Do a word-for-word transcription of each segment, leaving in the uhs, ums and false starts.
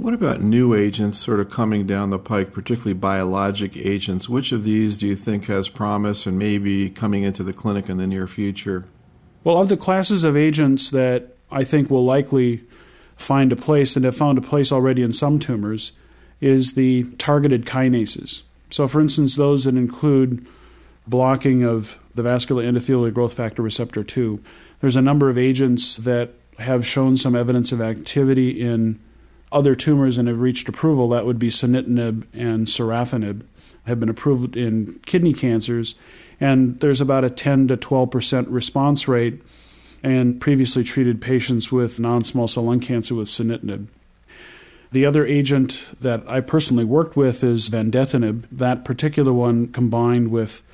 What about new agents sort of coming down the pike, particularly biologic agents? Which of these do you think has promise and maybe coming into the clinic in the near future? Well, of the classes of agents that I think will likely find a place and have found a place already in some tumors is the targeted kinases. So, for instance, those that include blocking of the vascular endothelial growth factor receptor two. There's a number of agents that have shown some evidence of activity in other tumors and have reached approval. That would be sunitinib and sorafenib, have been approved in kidney cancers, and there's about a ten to twelve percent response rate in previously treated patients with non-small cell lung cancer with sunitinib. The other agent that I personally worked with is vandetanib. That particular one, combined with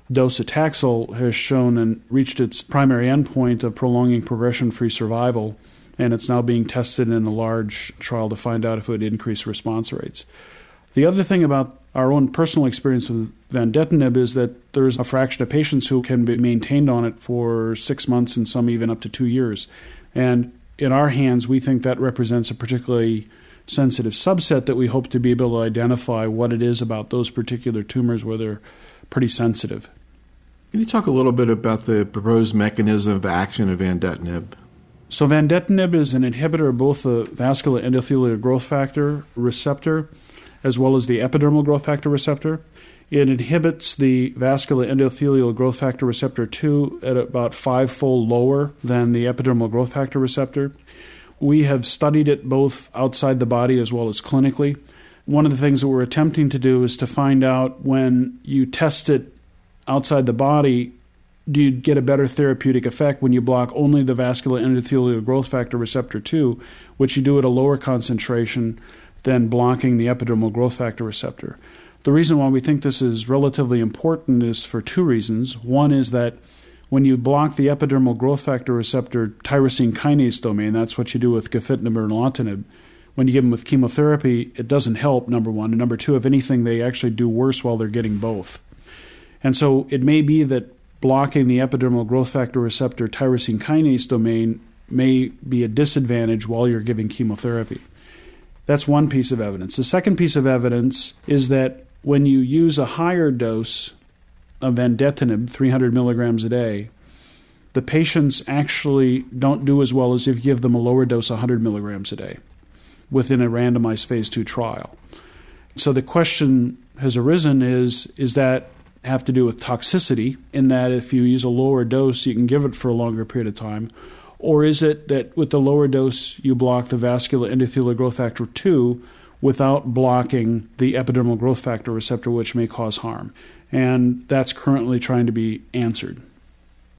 docetaxel, has shown and reached its primary endpoint of prolonging progression-free survival, and it's now being tested in a large trial to find out if it would increase response rates. The other thing about our own personal experience with vandetanib is that there's a fraction of patients who can be maintained on it for six months and some even up to two years. And in our hands, we think that represents a particularly sensitive subset that we hope to be able to identify what it is about those particular tumors where they're pretty sensitive. Can you talk a little bit about the proposed mechanism of action of vandetanib? So vandetanib is an inhibitor of both the vascular endothelial growth factor receptor as well as the epidermal growth factor receptor. It inhibits the vascular endothelial growth factor receptor two at about five-fold lower than the epidermal growth factor receptor. We have studied it both outside the body as well as clinically. One of the things that we're attempting to do is to find out when you test it outside the body, do you get a better therapeutic effect when you block only the vascular endothelial growth factor receptor two, which you do at a lower concentration than blocking the epidermal growth factor receptor. The reason why we think this is relatively important is for two reasons. One is that when you block the epidermal growth factor receptor tyrosine kinase domain, that's what you do with gefitinib or nilotinib. When you give them with chemotherapy, it doesn't help, number one. And number two, if anything, they actually do worse while they're getting both. And so it may be that blocking the epidermal growth factor receptor tyrosine kinase domain may be a disadvantage while you're giving chemotherapy. That's one piece of evidence. The second piece of evidence is that when you use a higher dose of vandetanib, three hundred milligrams a day, the patients actually don't do as well as if you give them a lower dose, one hundred milligrams a day, within a randomized phase two trial. So the question has arisen is, is that have to do with toxicity, in that if you use a lower dose, you can give it for a longer period of time? Or is it that with the lower dose, you block the vascular endothelial growth factor two without blocking the epidermal growth factor receptor, which may cause harm? And that's currently trying to be answered.